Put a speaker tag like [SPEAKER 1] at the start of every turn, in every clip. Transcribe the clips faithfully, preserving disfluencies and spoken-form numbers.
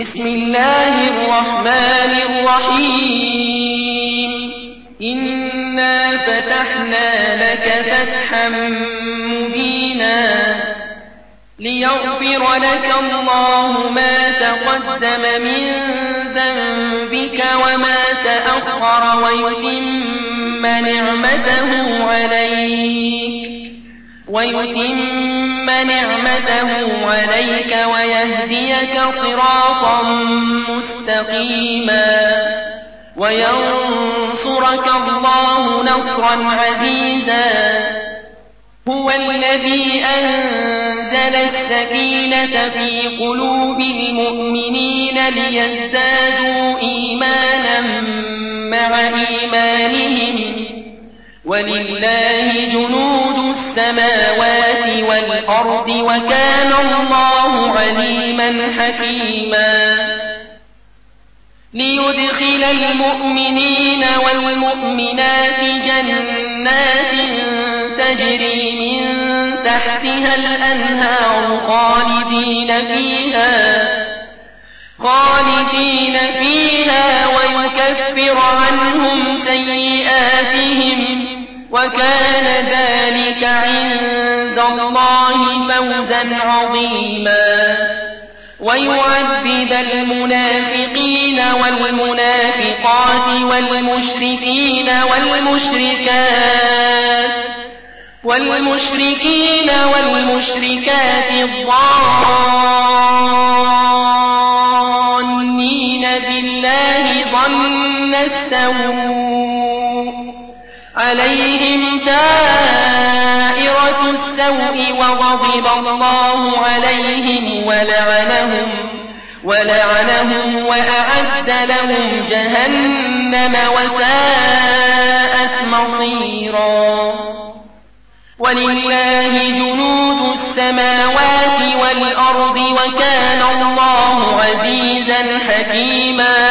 [SPEAKER 1] بسم الله الرحمن الرحيم إنا فتحنا لك فتحا مبينا ليغفر لك الله ما تقدم من ذنبك وما تأخر ويتم نعمته عليك ويتم نعمته عليك ويهديك صراطا مستقيما وينصرك الله نصرا عزيزا هو الذي أنزل السكينة في قلوب المؤمنين ليزدادوا إيمانا مع إيمانهم ولله جنود السماوات والأرض وكان الله عليما حكيما ليدخل المؤمنين والمؤمنات جنات تجري من تحتها الأنهار خالدين فيها خالدين فيها ويكفر عنهم سيئاتهم وكان ذلك عند الله فوزا عظيما ويعذب المنافقين والمنافقات والمشركين والمشركات والمشركين والمشركات الظانين بالله ظن السوء عليهم دائرة السوء وغضب الله عليهم ولعنهم ولعنهم وأعد لهم جهنم وساءت مصيرا ولله جنود السماوات والأرض وكان الله عزيزا حكيما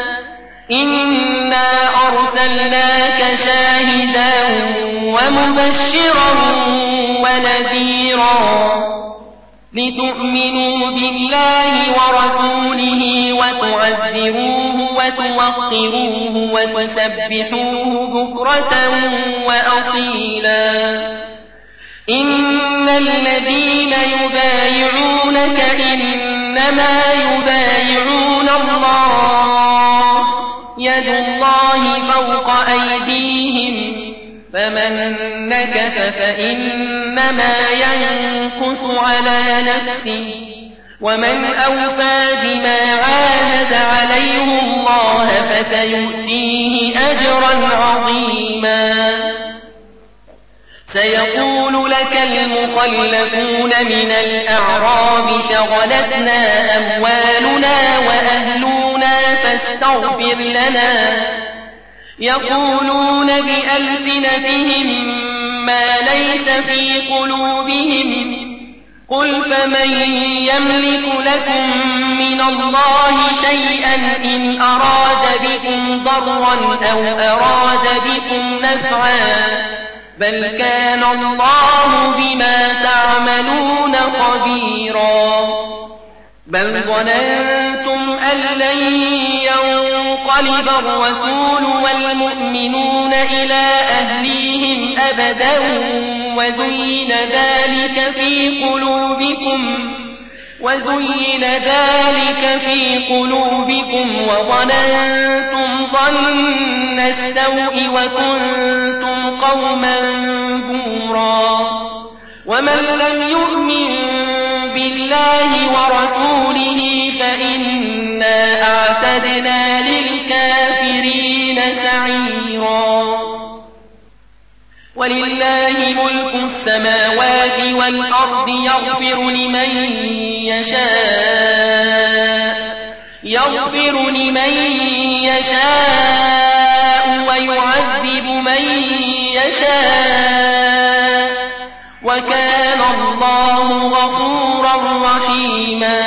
[SPEAKER 1] إنا أرسلناك شاهدا ومبشرا ونذيرا لتؤمنوا بالله ورسوله وتعزروه وتوقروه وتسبحوه بكرة وأصيلا إن الذين يبايعونك إنما يبايعون الله يد الله فوق أيديهم فمن نكث فإنما ينكث على نفسه ومن أوفى بما عاهد عليه الله فسيؤتيه أجرا عظيما سيقول لك المخلفون من الأعراب شغلتنا أموالنا وأهلنا فاستغفر لنا يقولون بألسنتهم ما ليس في قلوبهم قل فمن يملك لكم من الله شيئا إن أراد بكم ضرا أو أراد بكم نفعا بل كان الله بما تعملون خبيرا بل ظننتم أن لن ينقلب الرسول والمؤمنون إلى أهليهم أبدا وزين ذلك في قلوبكم وزين ذلك في قلوبكم وظننتم ظن السوء وكنتم قوما بورا ومن لم يؤمن بالله ورسوله فإنا أعتدنا للكافرين سعيرا ولله ملك السماوات والأرض يغفر لمن يشاء يغفر لمن يشاء ويعذب من يشاء وكان الله غفورا رحيما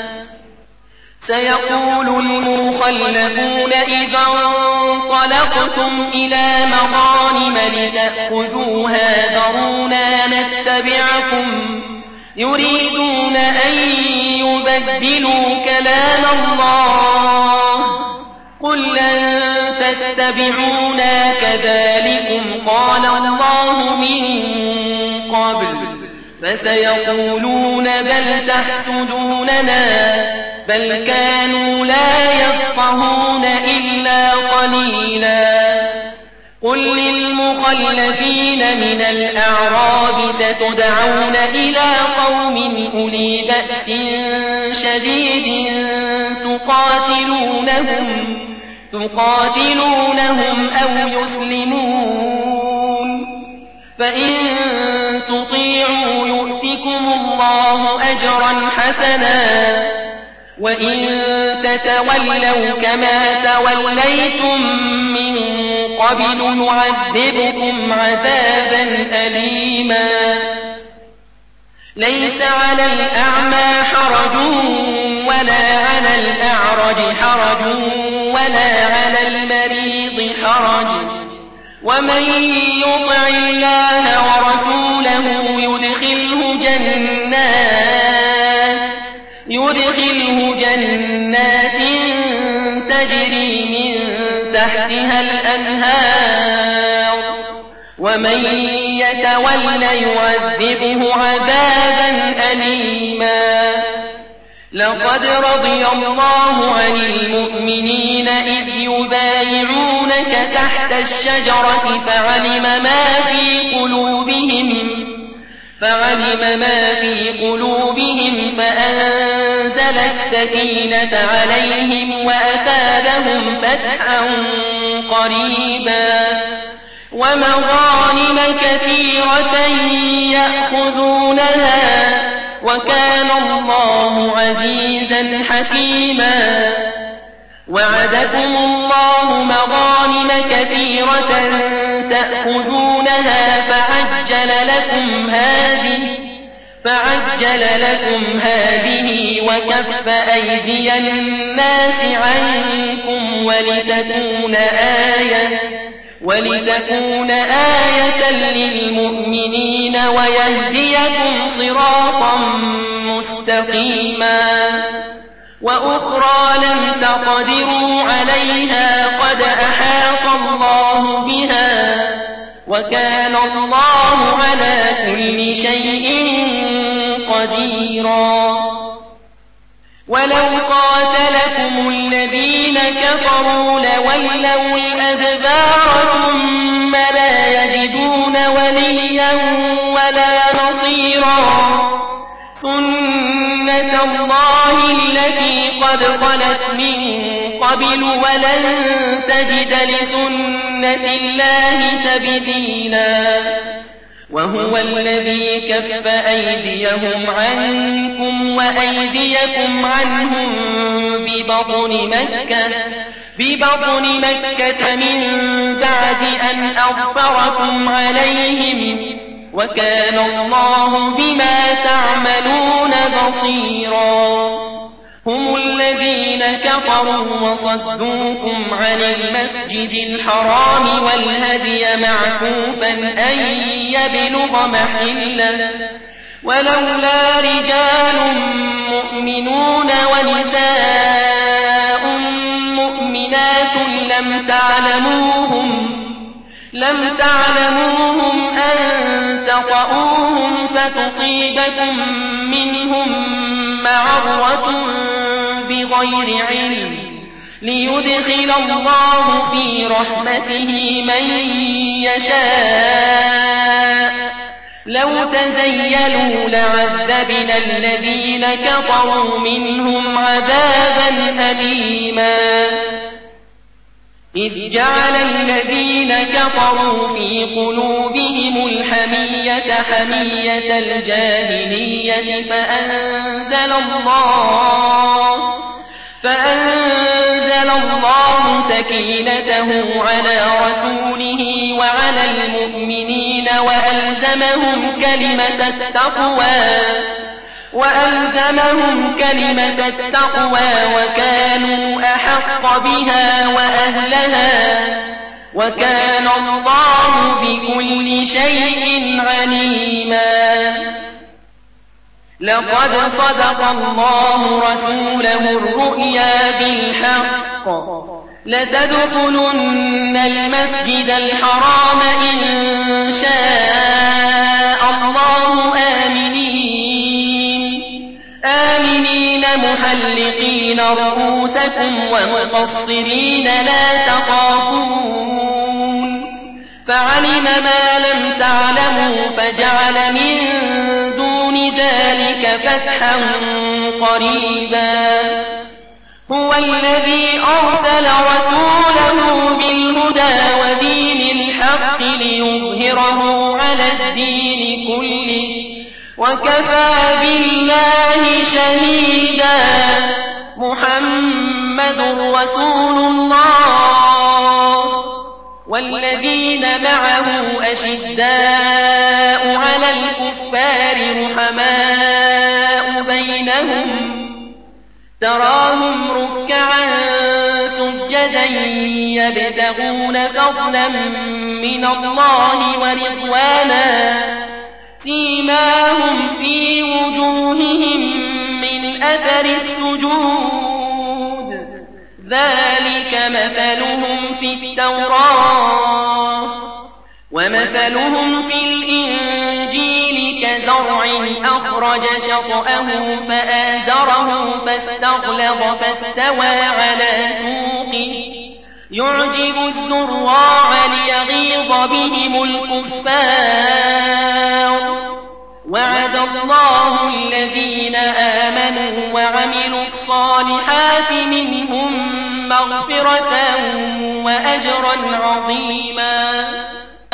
[SPEAKER 1] سيقول المخلفون إذا انطلقتم إلى مغانم لتأخذوها ذرونا نتبعكم يريدون أن يبدلوا كلام الله قل لن تتبعونا كذلكم قال الله من قبل فسيقولون بل تحسدوننا بل كانوا لا يفقهون إلا قليلا قل للمخلفين من الأعراب ستدعون إلى قوم أولي بأس شديد تقاتلونهم تقاتلونهم أو يسلمون فإن تطيعوا يؤتكم الله أجرا حسنا وإن تتولوا كما توليتم من قبل نعذبكم عذابا أليما ليس على الأعمى حرج ولا على الأعرج حرج ولا على المريض حرج ومن يطع الله ورسوله يدخله جنات يدخله جنات تجري من تحتها الأنهار ومن يتول يعذبه عذابا أليما لقد رضي الله عن المؤمنين إذ يبايعونك تحت الشجرة فعلم ما في قلوبهم فعلم ما في قلوبهم فأنزل السكينة عليهم وأثابهم فتحا قريبا ومغانم كثيرة يأخذونها وكان الله عزيزا حكيما وعدكم الله مغانم كثيرة تأخذونها فعجل لكم هذه فعجل لكم هذه وكف أيدي الناس عنكم ولتكون آية ولتكون آية للمؤمنين ويهديكم صراطا مستقيما وأخرى لم تقدروا عليها قد أحاط الله بها وكان الله على كل شيء قديرا ولو قاتلكم الذين كفروا لولوا الأدبار ثم لا يجدون وليا ولا نصيرا سنة الله التي قد خلت من قبل ولن تجد لسنة الله تبديلا وهو الذي كف أيديهم عنكم وأيديكم عنهم ببطن مكة ببطن مكة من بعد أن أظفركم عليهم وكان الله بما تعملون بصيرا هم الذين كفروا وصدوكم عن المسجد الحرام والهدي معكوفا أن يبلغ محله ولولا رجال مؤمنون ونساء مؤمنات لم تعلموهم لم تعلموهم أن تطؤوهم فتصيبكم منهم معرة بغير علم ليدخل الله في رحمته من يشاء لو تزيلوا لعذبنا الذين كفروا منهم عذابا أليما إذ جعل الذين كفروا في قلوبهم الحمية حمية الجاهلية فأنزل الله فأنزل الله سكينته على رسوله وعلى المؤمنين وألزمهم كلمة التقوى وألزمهم كلمة التقوى وكانوا أحق بها وأهلها وكان الله بكل شيء عليما لقد صدق الله رسوله الرؤيا بالحق لتدخلن المسجد الحرام إن شاء الله آمنين آمنين محلقين رؤوسكم ومقصرين لا تخافون فعلم ما لم تعلموا فجعل من دون ذلك فتحا قريبا هو الذي أرسل رسوله بالهدى ودين الحق ليظهره على الدين كله وكفى بالله شهيدا محمد رسول الله والذين معه أشداء على الكفار رحماء بينهم تراهم ركعا سجدا يبتغون فضلا من الله ورضوانا سيماهم في وجوههم من أثر السجود ذلك مثلهم في التوراة ومثلهم في الإنجيل كزرع أخرج شطأه فآزره فاستغلظ فاستوى على سوقه يعجب الزراع ليغيظ بهم الكفار وعد الله الذين آمنوا وعملوا الصالحات منهم مغفرة وأجرا عظيما